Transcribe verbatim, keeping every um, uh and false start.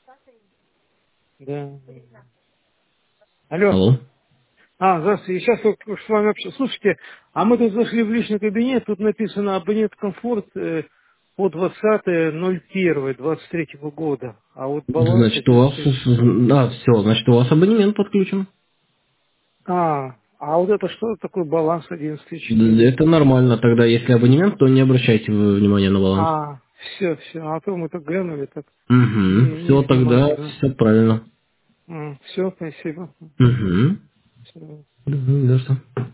Да. Алло. Алло. А, здравствуйте. Сейчас вот с вами общаюсь. Слушайте, а мы тут зашли в личный кабинет, тут написано абонент комфорт э, по двадцатое ноль первое двадцать третьего года. А вот баланс Значит, у вас... одиннадцать тысяч. Да, все, значит, у вас абонемент подключен. А, а вот это что такое баланс одиннадцать тысяч Д- четыреста? Это нормально. Тогда, если абонемент, то не обращайте вы внимания на баланс. А, все, все. А то мы так глянули, так Угу. не, не Все, тогда внимание, да. все правильно. Все, спасибо. Угу. Всё. Угу, да, что?